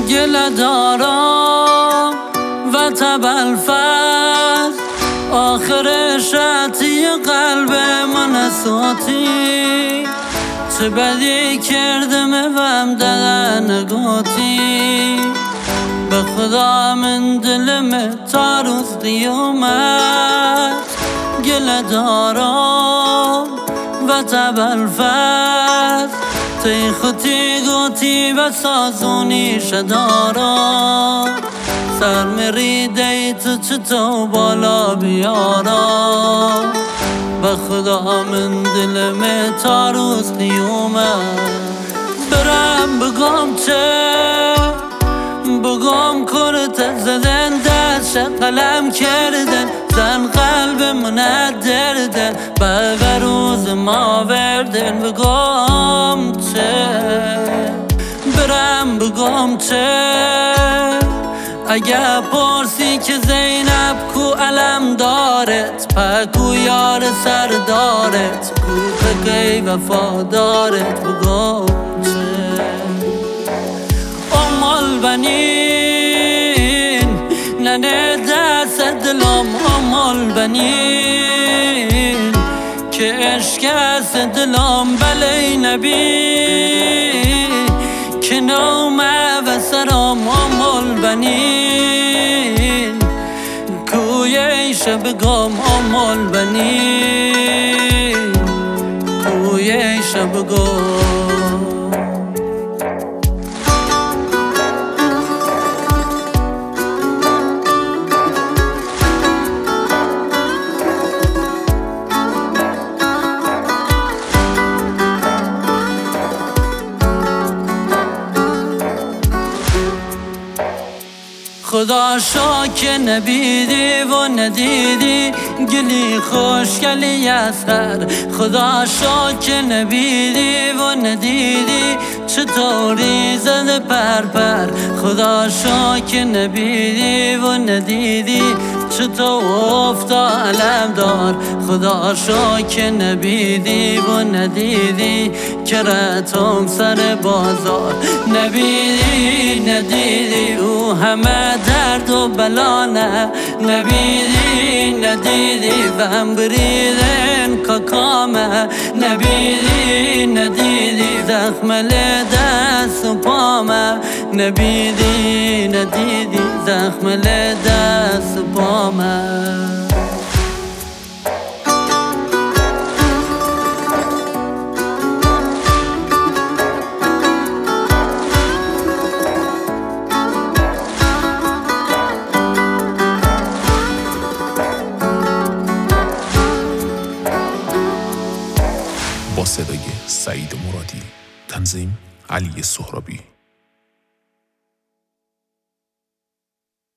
گله دارم و تبلفز آخر شتی قلب من ساتی چه بدی کردم وم نگاتی به خدا من دلم تا روز قیامت گله دارم و تبلفز تی خطی گوتی و سازونی شدارم سر مریده تو چطور بالا بیارم به خدا من دلم تا روز قیامت برم بگم چه بگم کرت زدن دست قلم کردن زن قلب من دردن به روز ما وردن بگم چه برم بگم چه اگه پرسی که زینب کو علم دارت پکو یار سر دارت کو پکی وفا دارت بگم چه امال بنین ننه دست دلم امال بنین که عشق است دلم بله نبی که نومه و سرم امال بنین کوی شب گم امال بنین کوی شب گم خدا شاکر نبیدی و ندیدی گلی خوشگلی اصغر خدا شاکر نبیدی و ندیدی چطوری زده پر خدا شاکر نبیدی و ندیدی چطور افتا علم دار خدا شاکر نبیدی و ندیدی که رتم سر بازار ندیدی او همه درد و بلانه ندیدی و هم بریدن کاکامه ندیدی زخم دست و پامه ندیدی زخم دست و پامه با صدای سعید مرادی، تنظیم علی سهرابی.